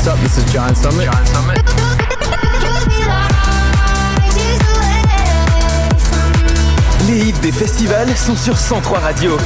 what's up? This is John Summit. Les hits des festivals sont sur 103 Radio.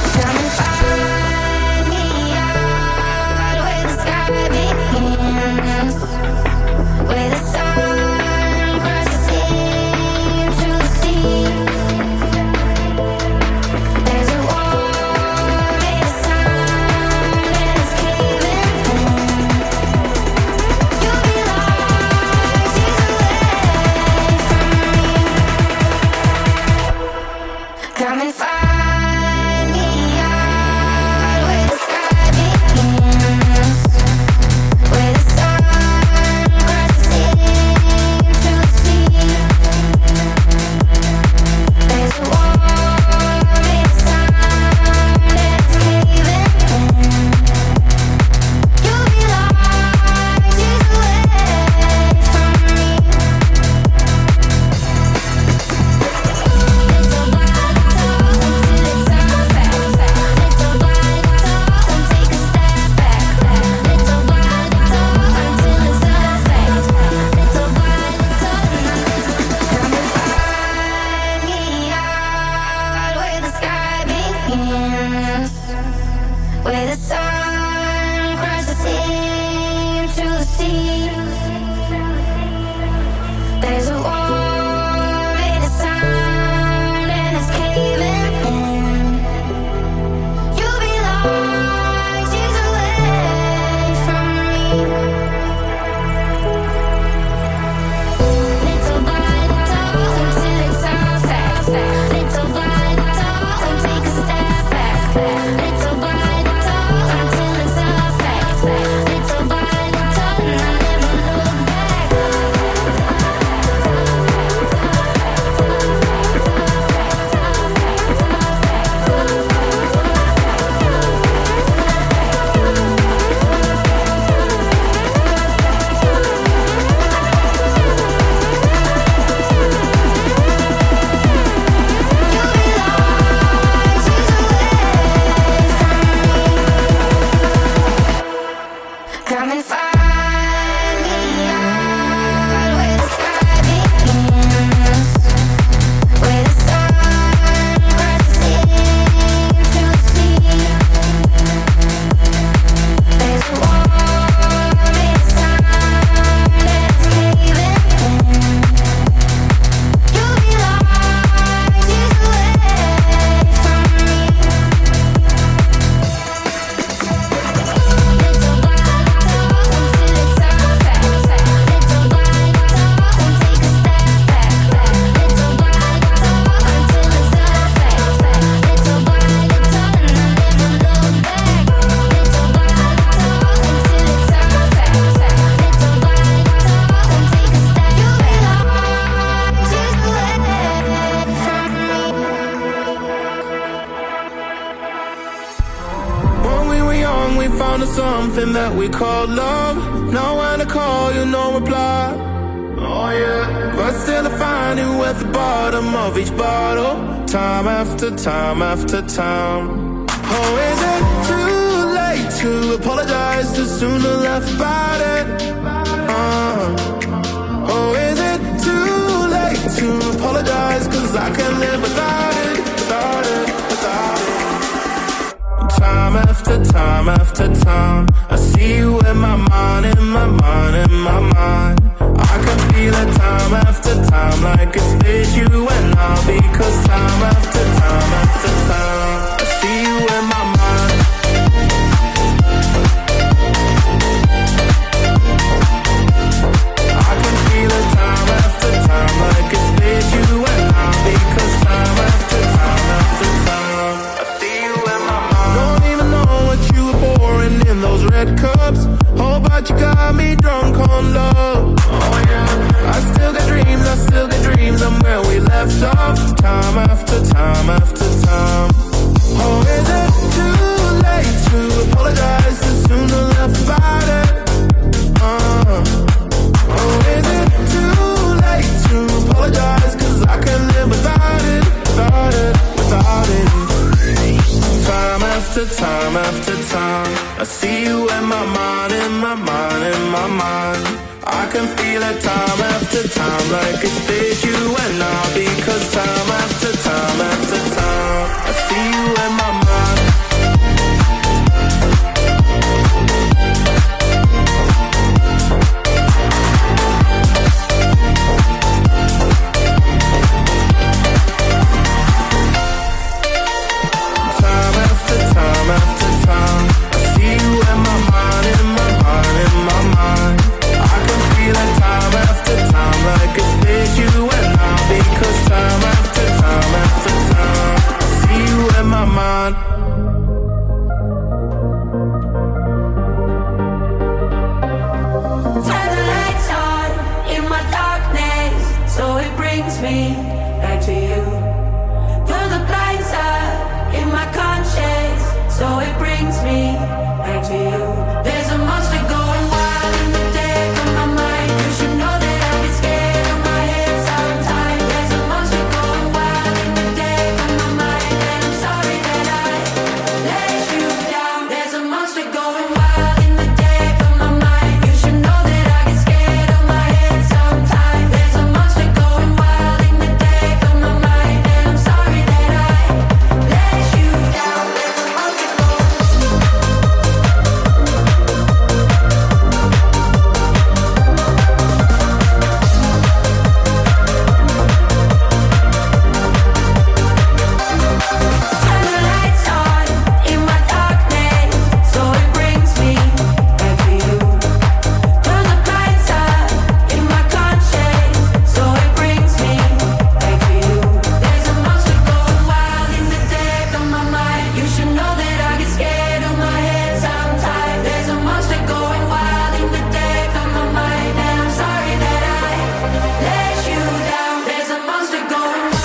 Something that we call love. Know when to call you, no reply. Oh yeah. But still I find you at the bottom of each bottle, time after time after time. Oh, is it too late to apologize? Too soon to laugh about it. Oh, is it too late to apologize? 'Cause I can't live without it, without it, without it. Time after time after time, I see you in my mind, in my mind, in my mind. I can feel it time after time, like it's with you and I. Because time after time after time, I see you in my mind. I can feel it time after time, like it's with you and I. Because time after time after time, I see you in my mind. Don't even know what you were pouring in those red cups. Oh, but you got me drunk on love. Oh yeah. I still got dreams, I'm where we left off. Time after time after time. Oh, is it too late to apologize? Too soon to laugh about it. Oh, is it too late to apologize? 'Cause I can't live without it, without it, without it. Time after after time after time. I see you in my mind, in my mind, in my mind. I can feel it time after time, like it's with you and I. Because time after time after time, I see you in my mind. Time after time after time, I see you in my mind, in my mind, in my mind. I can feel it time after time, like it's with you and I. Because time after time after time, I see you in my mind. Turn the lights on in my darkness, so it brings me back to you. Through the blind side in my conscience, so it brings me back to you. There's a monster going wild in the dead of my mind. You should know that I get scared of my head sometimes. There's a monster going wild in the dead of my mind, and I'm sorry that I let you down. There's a monster going wild in the dead of my mind. You should know that I get scared of my head sometimes. There's a monster going wild in the dead of my mind, and I'm sorry that I let you down. There's a monster going Turn the lights on in my darkness, so it brings me back to you. Through the blind side in my conscience, so it brings me back to you. There's a monster going wild in the depth of my mind. You should know that I get scared of my head sometimes. There's a monster going wild in the depth of my mind, and I'm sorry that I let you down. There's a monster going wild.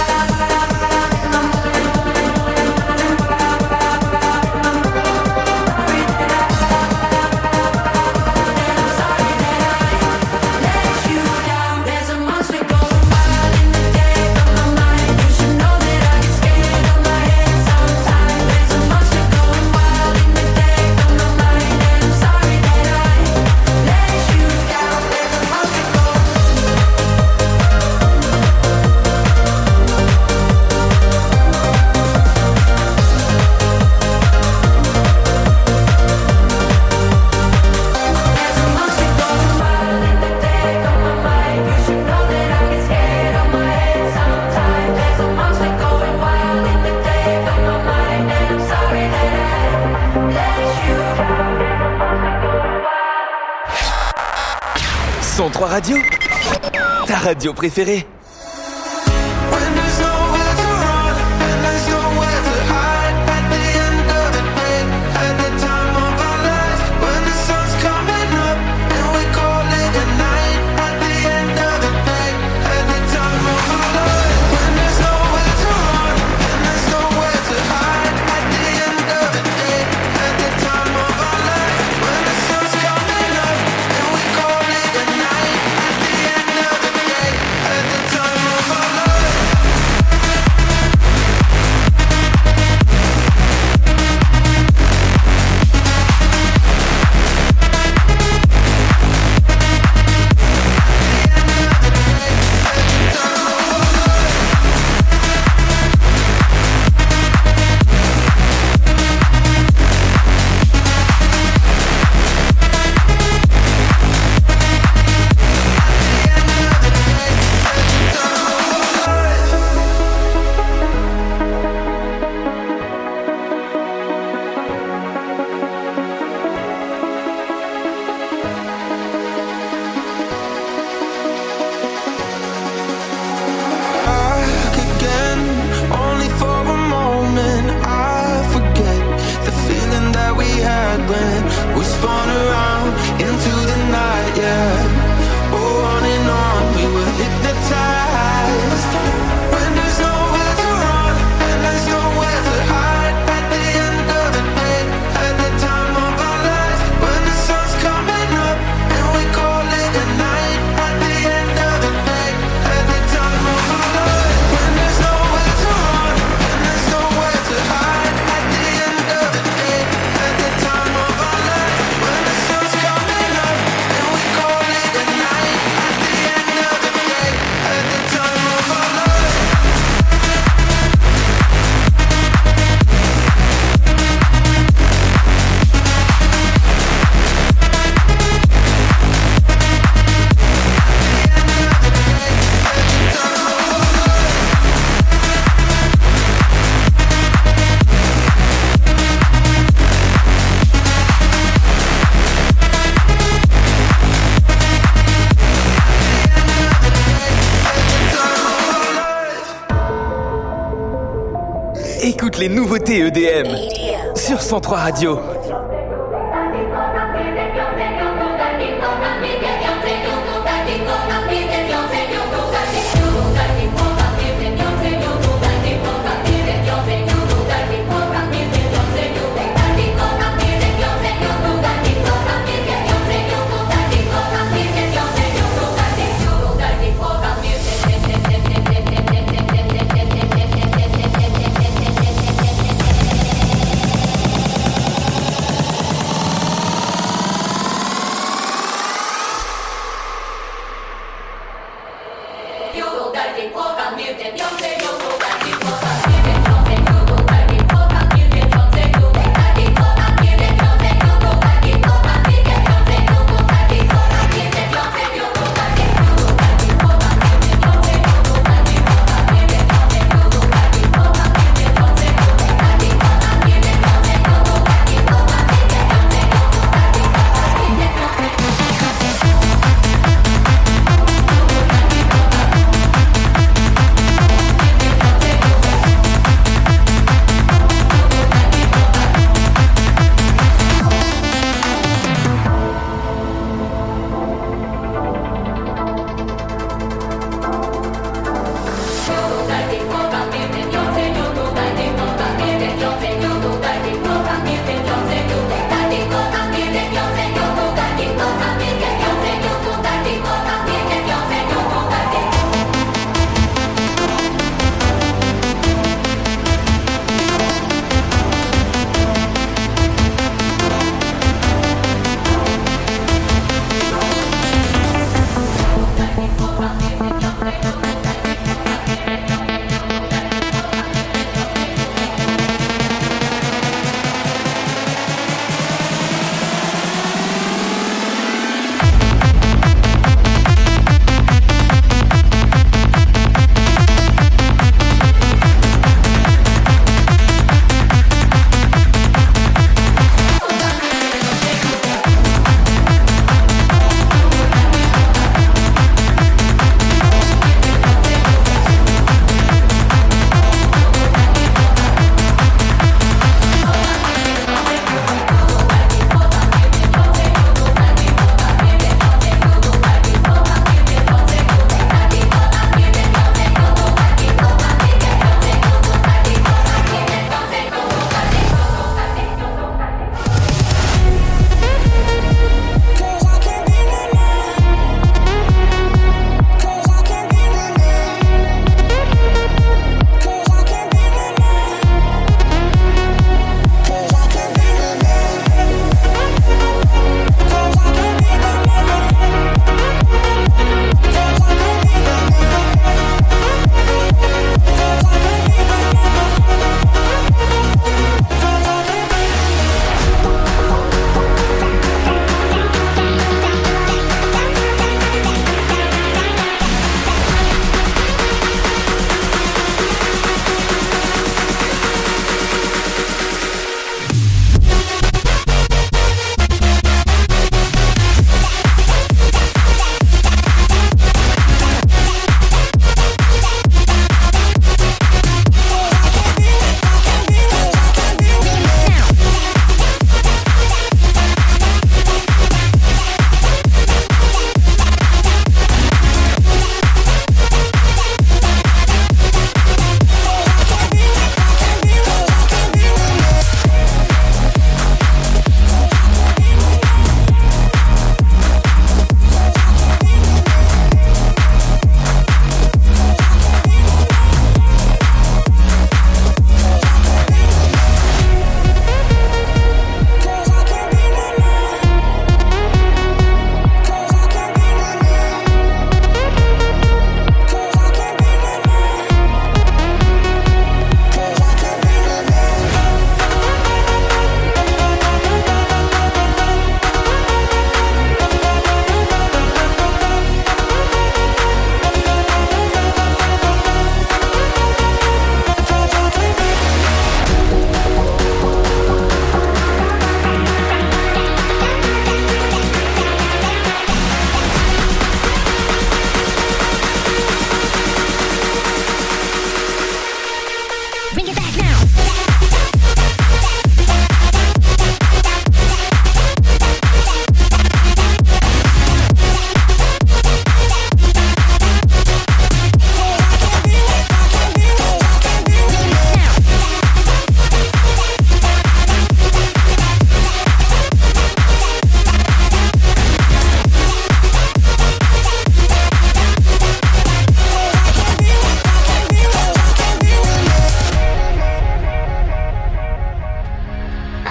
There's a monster going wild in the depth of my mind. You should know that I get scared of my head sometimes. There's a monster going wild in the depth of my mind, and I'm sorry that I let you down. There's a monster going There's a monster going wild in the depth of my mind. You should know that I get scared of my head sometimes. There's a monster going wild in the depth of my mind, and I'm sorry that I let you down. There's a monster going wild. 103 Radio, ta radio préférée. When there's nowhere to run and there's nowhere to hide, at the end of the day, at the time of our lives, when the sun's coming up and we call it a night, at the end of the day, at the time of our lives, when there's nowhere to run and there's nowhere to hide, at the end of the day, at the time of our lives, when the sun's coming up and we call it a night, at the end of the day, at the time toutes les nouveautés EDM sur 103 Radio.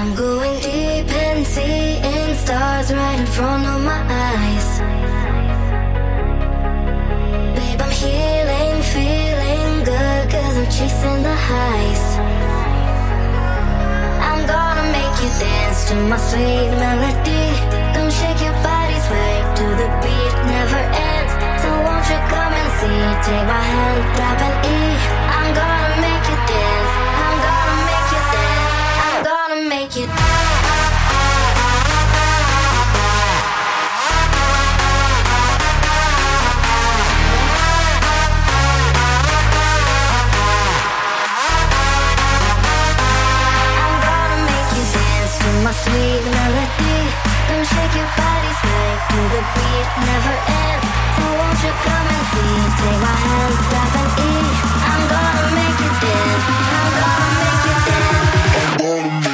I'm going deep and seeing stars right in front of my eyes. Babe, I'm healing, feeling good, 'cause I'm chasing the highs. I'm gonna make you dance to my sweet melody. Come shake your body, sway to the beat, never ends. So won't you come and see? Take my hand, grab an E. I'm gonna make you dance. I'm gonna make you dance. I'm gonna make you dance. My sweet melody, come shake your body, sway to the beat, never ends. So won't you come and see? Take my hand, grab an E. I'm gonna make you dance. I'm gonna make you dance. I'm gonna make you.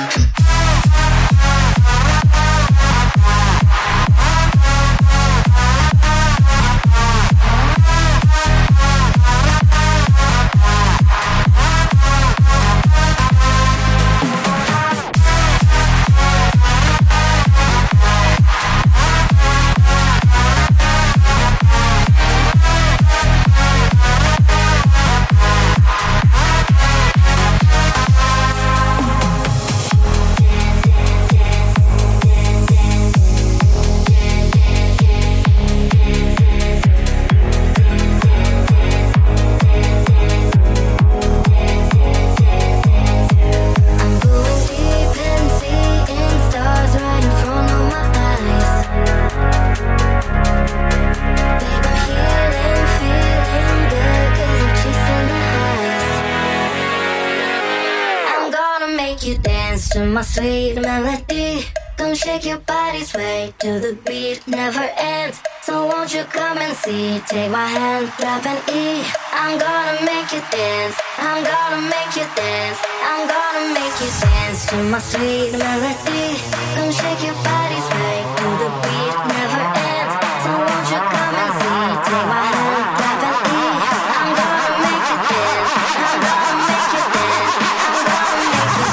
My sweet melody, come shake your body, sway to the beat, never ends. So won't you come and see? Take my hand, grab an E. I'm gonna make you dance. I'm gonna make you dance. I'm gonna make you dance to my sweet melody. Come shake your body, sway to the beat, never ends. So won't you come and see? Take my hand, grab an E. I'm gonna make you dance. I'm gonna make you dance. I'm gonna make you dance.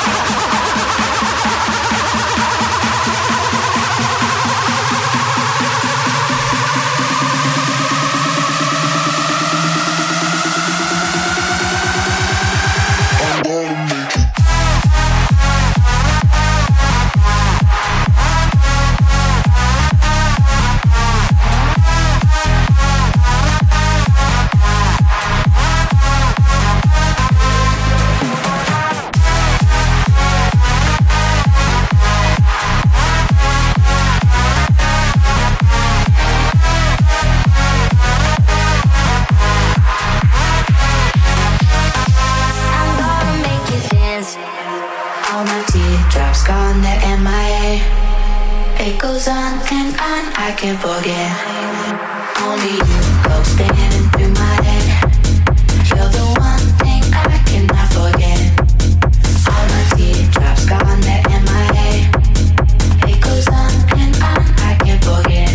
I can't forget. Only you go spinning through my head. You're the one thing I cannot forget. All my teardrops gone, they're MIA. It goes on and on, I can't forget.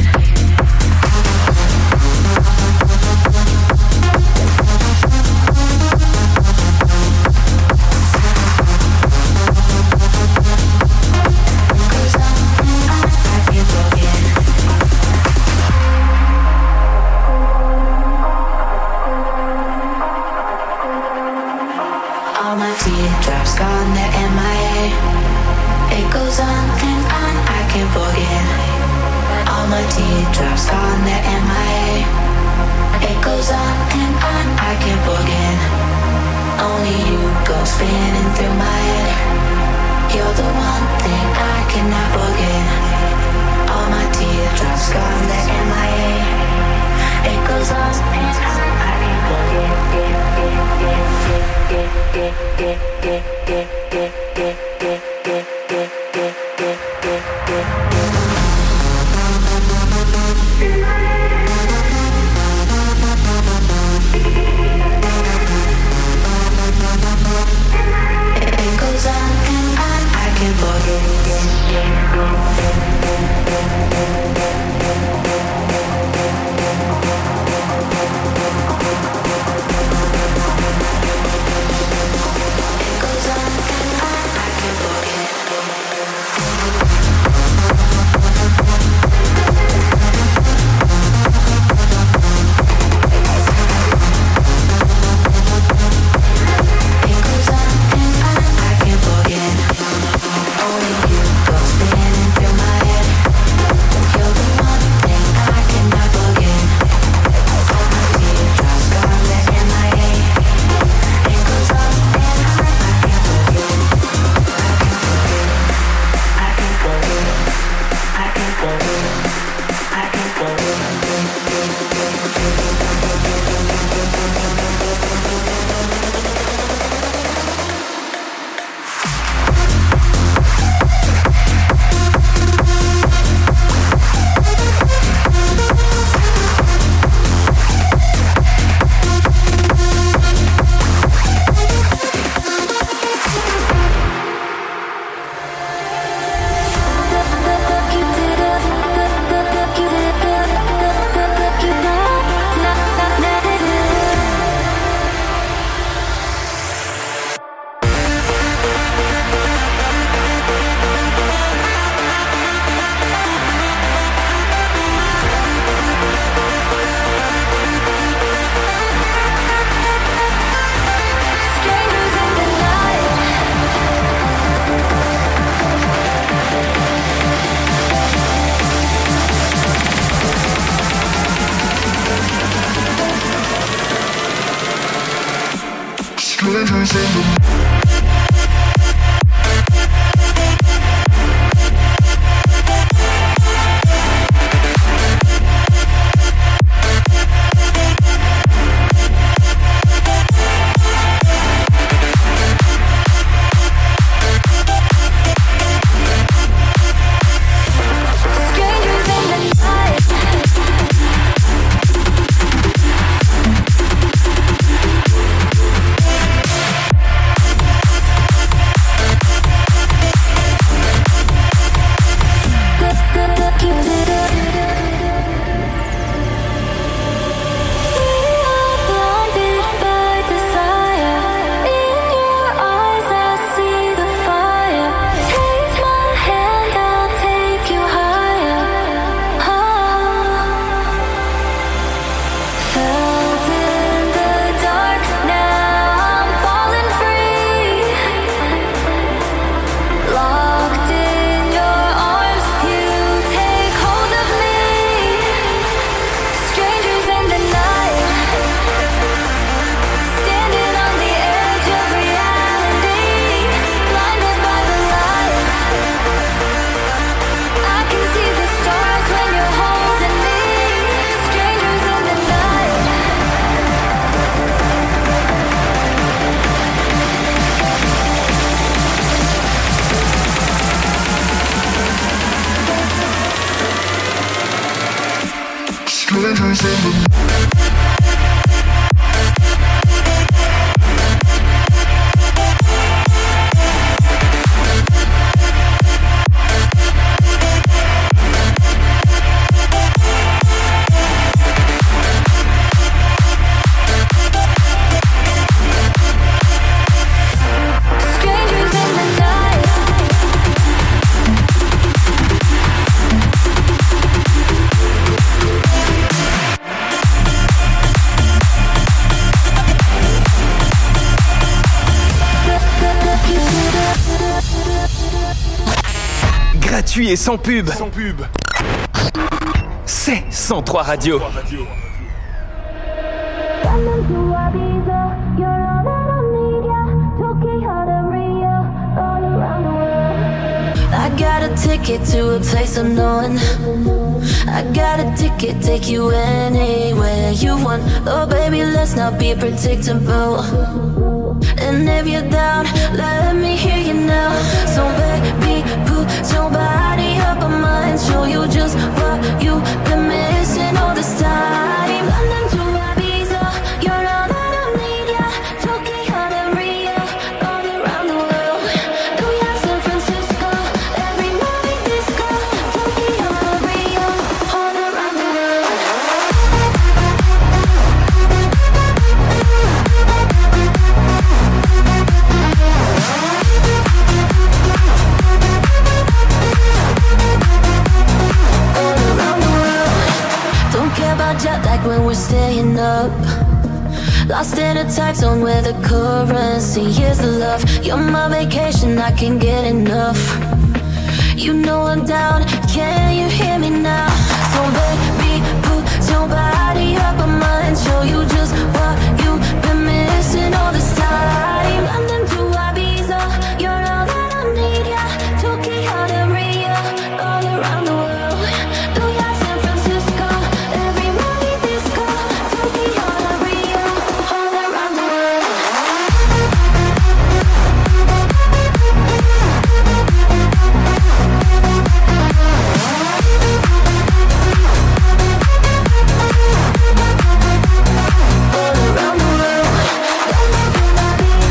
Teardrops gone, they're MIA. It goes on and on, I can't forget. All my teardrops gone, they're MIA. It goes on and on, I can't forget. Only you go spinning through my head. You're the one thing I cannot forget. All my teardrops gone, they're MIA. It goes on and on, I can't forget. It goes on and on, I can't forget. Gratuit et sans pub. C'est 103 Radio. I got a ticket to a place unknown. I got a ticket, take you anywhere you want. Oh baby, let's not be predictable. And if you're down, let me hear you now. So baby, put your body up on mine. Show you just what you've been missing all this time. London to Ibiza, you're all that I need, yeah. Tokyo to Rio, all around the world. New York, San Francisco, every night disco. Tokyo to Rio, all around the world. Jet lag when we're staying up. Lost in a time zone where the currency is the love. You're my vacation, I can't get enough. You know I'm down, can you hear me now? So baby, put your body up on mine. Show you just what you've been missing all this time. London to Ibiza, you're all that I need, yeah. Tokyo to Rio, all around the world. New York, San Francisco, every night disco. Tokyo to Rio, all around the world. All around the world.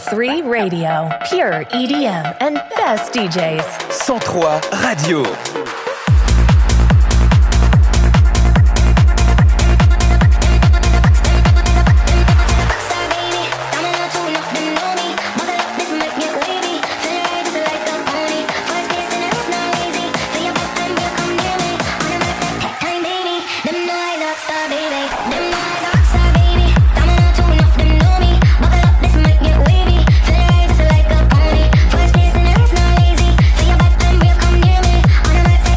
103 Radio, pure EDM and best DJs. 103 Radio. First place in the race, not easy. Feel your back and we'll come near me. On a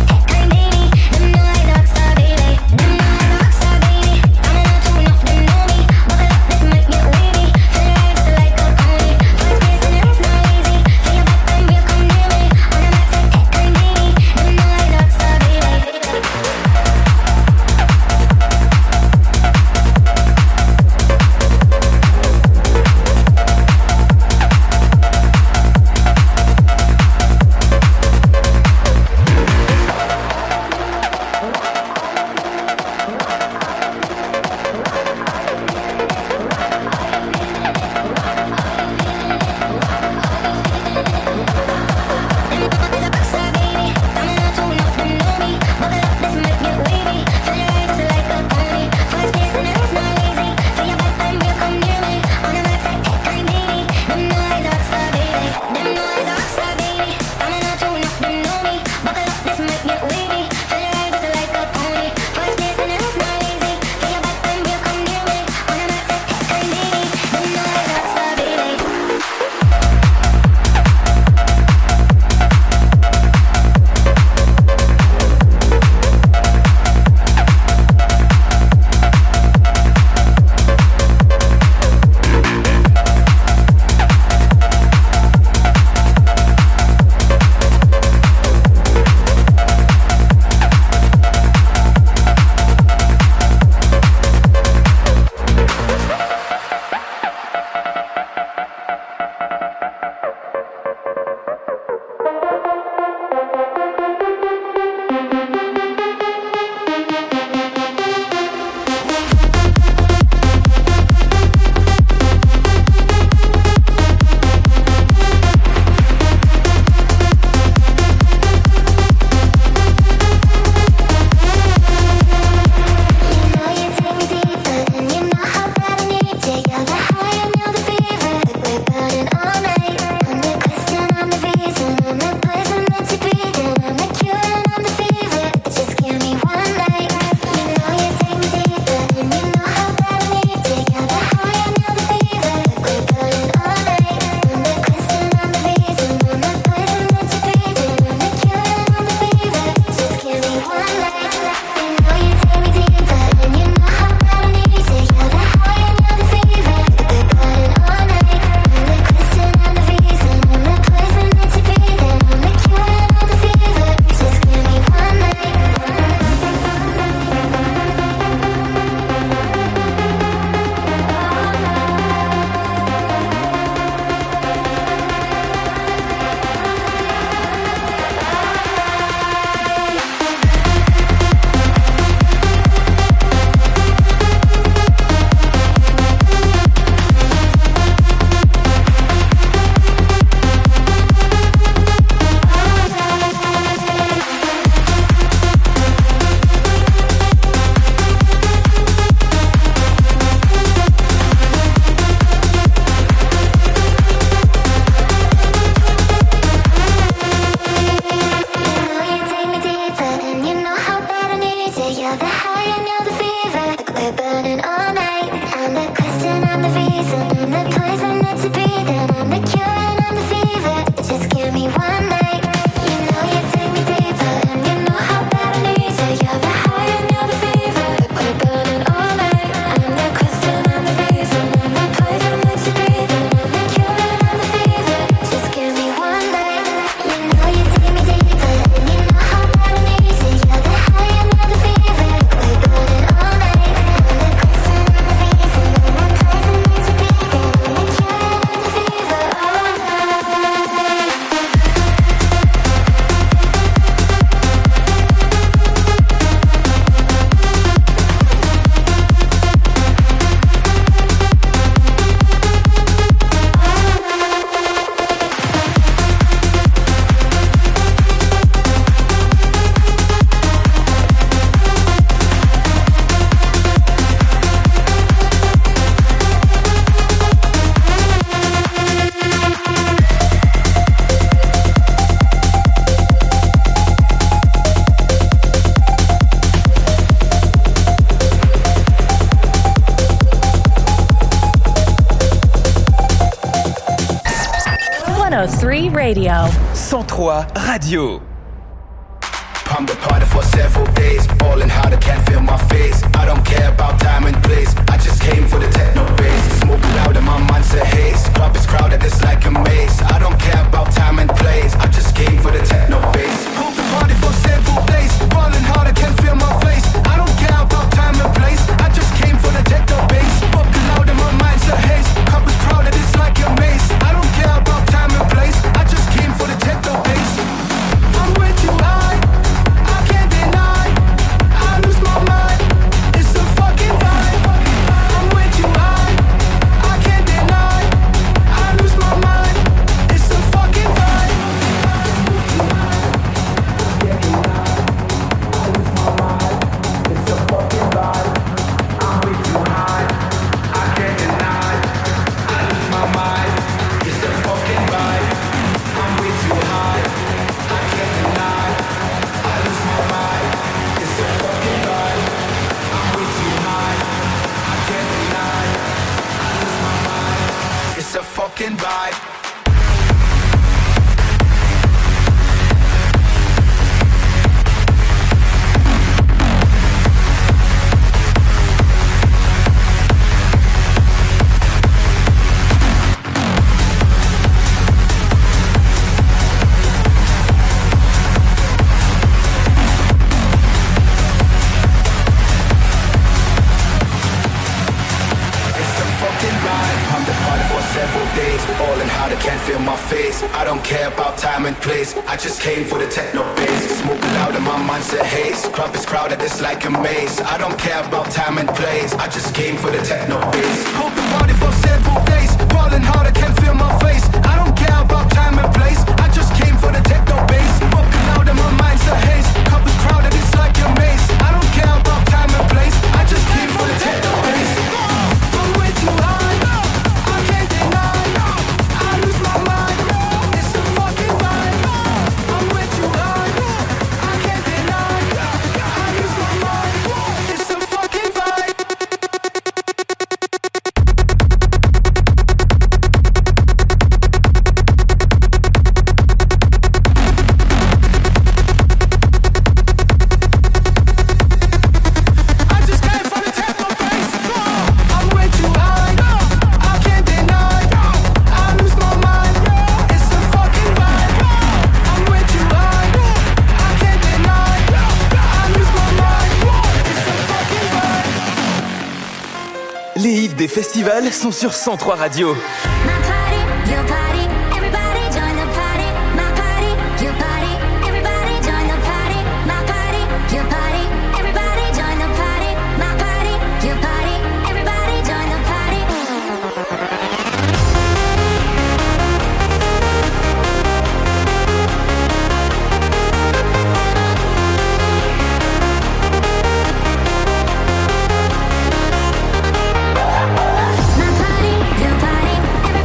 103 Radio. 103 Radio. Pump the party for several days, ballin' hard, I can't feel my face. I don't care about time and place, I just came for the techno bass. Smoke loud and my mind's a haze, club is crowded, it's like a maze. I don't care about time and place, I just came for the techno bass. Pump the party for several days, ballin' hard, I can't feel my face. I don't care about time and place, I just came for the techno bass. Smoke loud and my mind's a haze, club is crowded, it's like a maze. I don't care about time and place, I just came for the techno bass. I'm way too high, I can't deny, I lose my mind, it's a fucking vibe. I'm way too high, I can't deny, I lose my mind, it's a fucking vibe. I'm way too high, I can't deny, I lose my mind, it's a fucking vibe. I'm way too high, I can't deny, I lose my mind, it's a fucking vibe. I'm way too high, I can't deny, I lose my mind, it's a fucking vibe. Ballin' hard, I can't feel my face. I don't care about time and place, I just came for the techno bass. Smoke loud and my mind's a haze, club is crowded, it's like a maze. I don't care about time and place, I just came for the techno bass. Hope the party for several days, ballin' hard, I can't feel my face. I don't care about time and place, I just came for the techno bass. Smoke loud and my mind's a haze, club is crowded, it's like a maze. I don't care about time and place, I just came for the techno bass. I'm way too high, I can't deny, I lose my mind, it's a fucking vibe. I'm way too high, I can't deny, I lose my mind, it's a fucking vibe. I just came for the techno bass. I'm way too high, I can't deny, I lose my mind, it's a fucking vibe. I'm way too high, I can't deny, I lose my mind, it's a fucking vibe. Les hits des festivals sont sur 103 Radio. My party, your party, everybody join the party. My party, your party, everybody join the party. My party, your party, everybody join the party. My party, your party, everybody join the party. My party, your party, everybody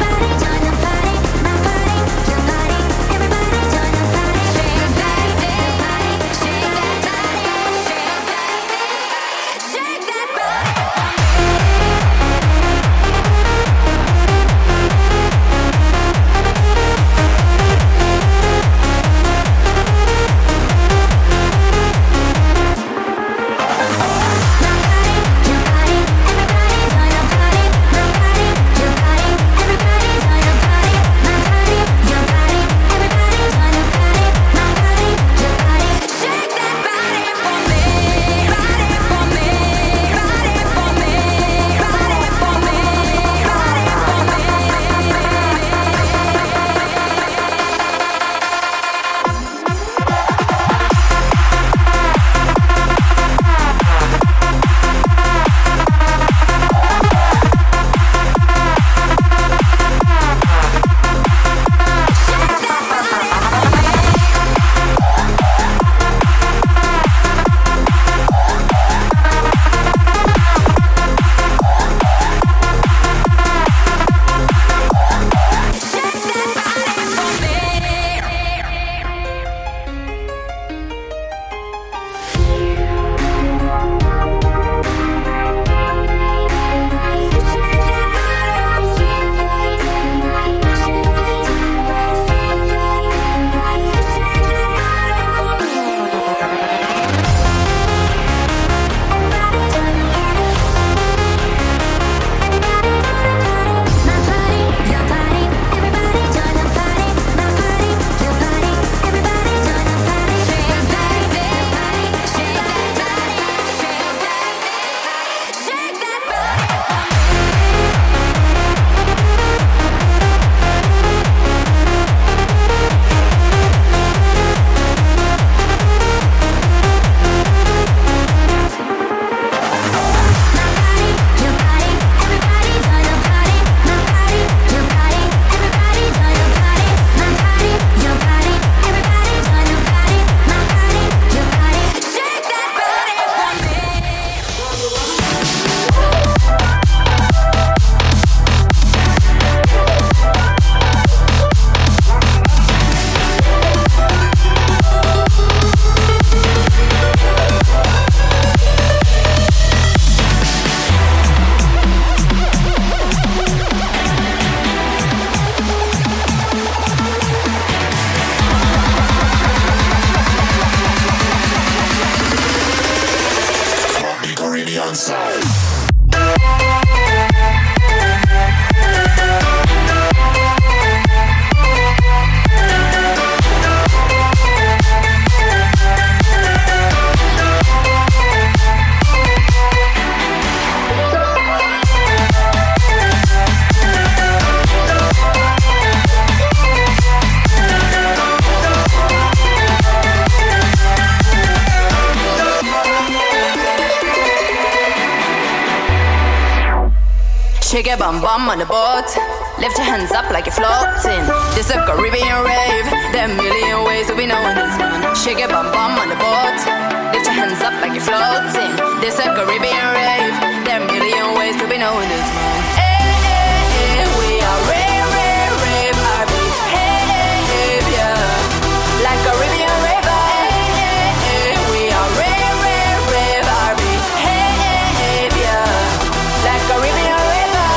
Shake your bum bum on the boat. Lift your hands up like you're floating. This a Caribbean rave. There are a million ways to be known this man. Shake your bum bum on the boat. Lift your hands up like you're floating. This a Caribbean rave. There are a million ways to be known this man. Hey, hey, hey, we are rave, rave, rave, RB. Hey, hey, hey, yeah. Like Caribbean rave. Hey, hey, hey, we are rave, rave, rave, RB. Hey, hey, hey, yeah. Like Caribbean rave.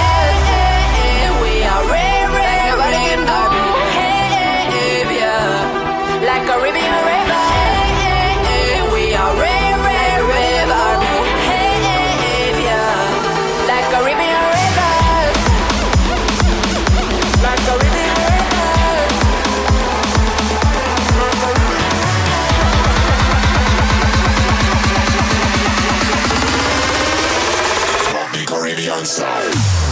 Like Caribbean river, hey, hey, hey, we are rave, rave, rave, RB. Hey, hey, hey, yeah. Like Caribbean river, like Caribbean river. Caribbean side.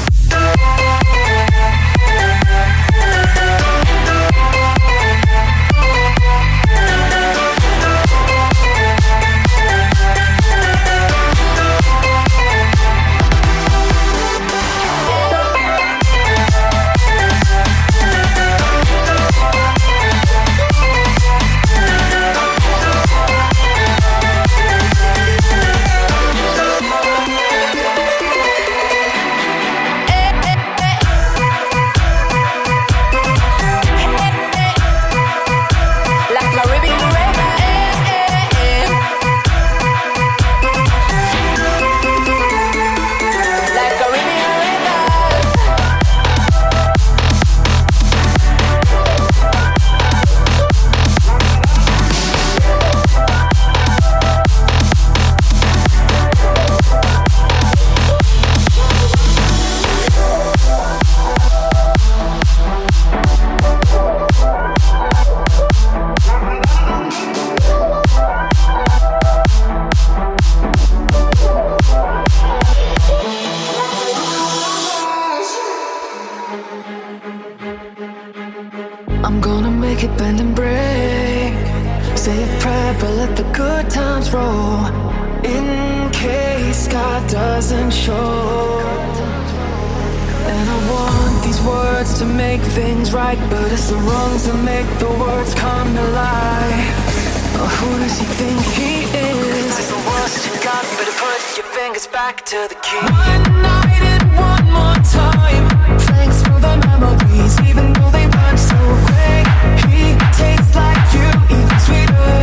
I'm gonna make it bend and break. Say a prayer, but let the good times roll. In case God doesn't show. And I want these words to make things right, but it's the wrongs that make the words come to life. Oh, who does he think he is? If that's the worst you got, better put your fingers back to the key. One night and one more time. Thanks for the memories, even though they run so quick. He tastes like you, even sweeter.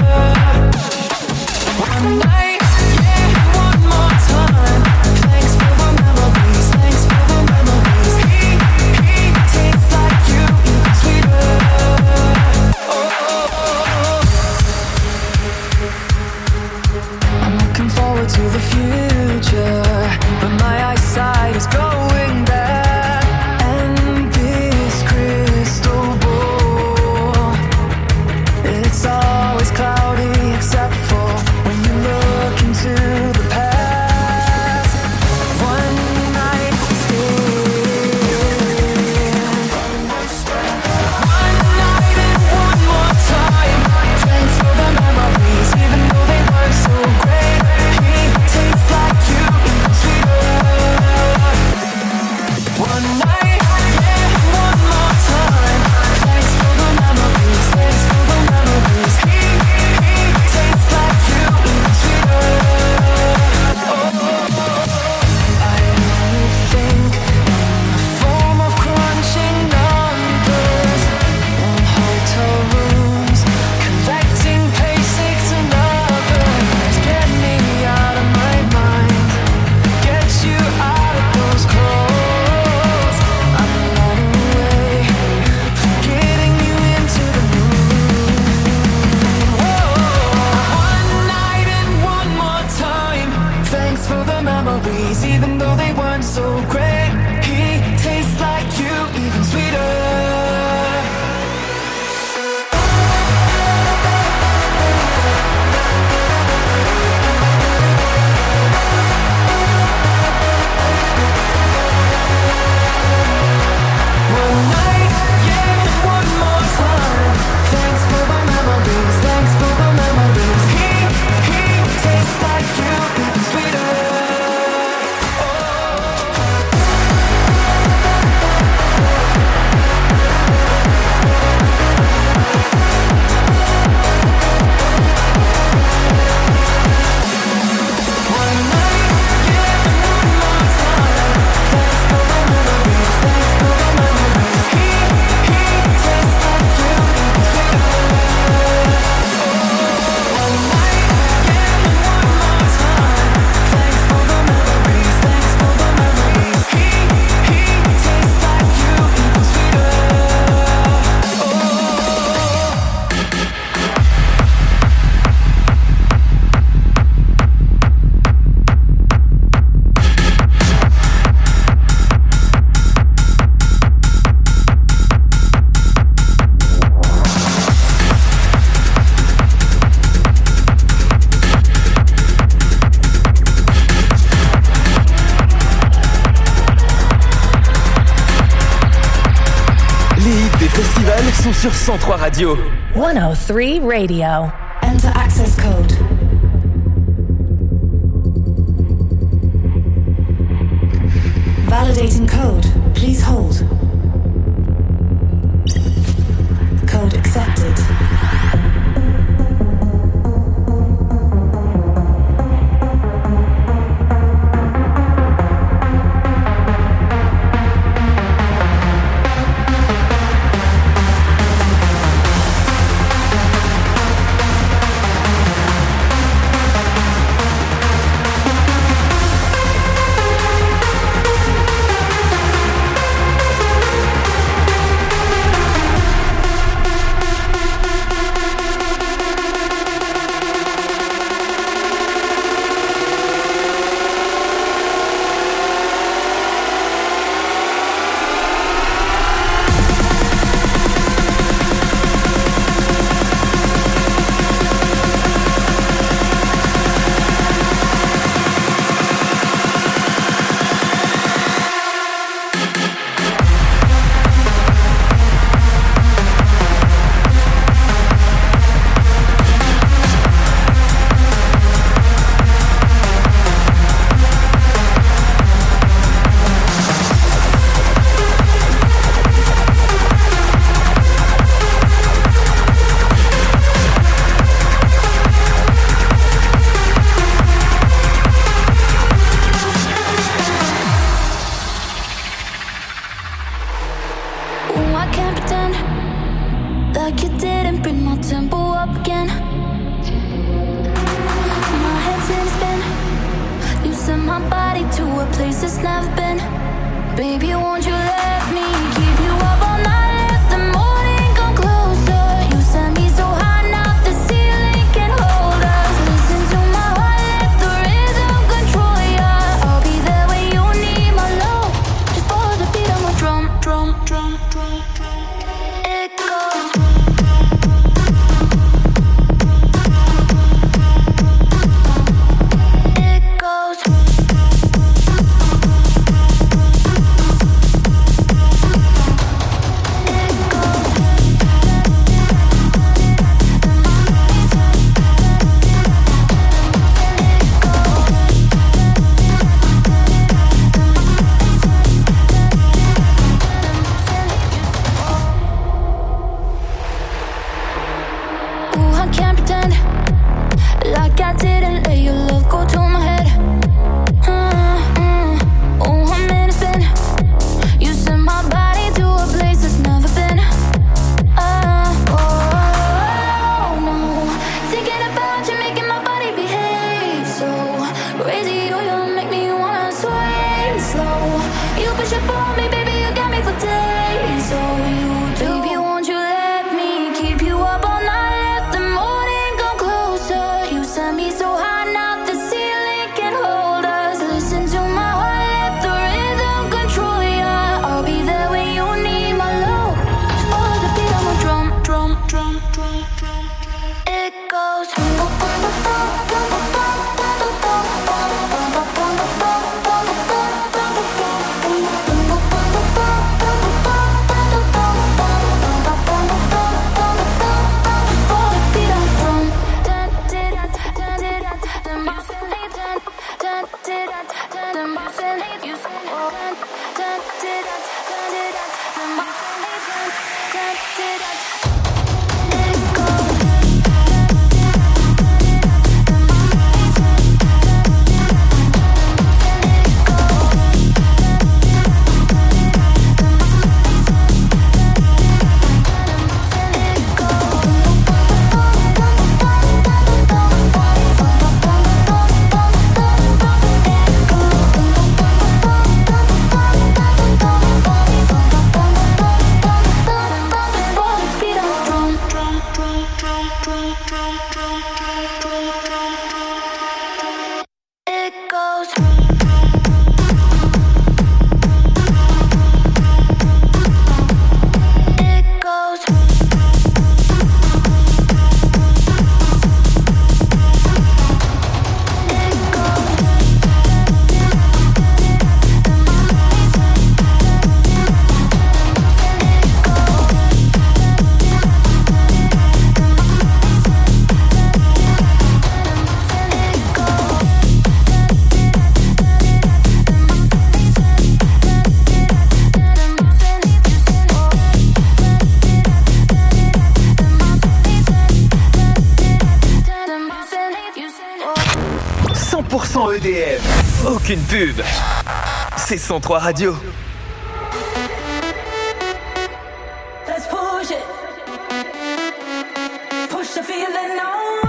One night, yeah, one more time. Thanks for the memories, thanks for the memories. He tastes like you, even sweeter. I'm looking forward to the future, but my eyesight is going festivals sont sur 103 Radio. 103 Radio. Enter access code. Validating code. Please hold. Code accepted. 100% EDM. Aucune pub. C'est 103 Radio. Let's push it. Push the feeling on.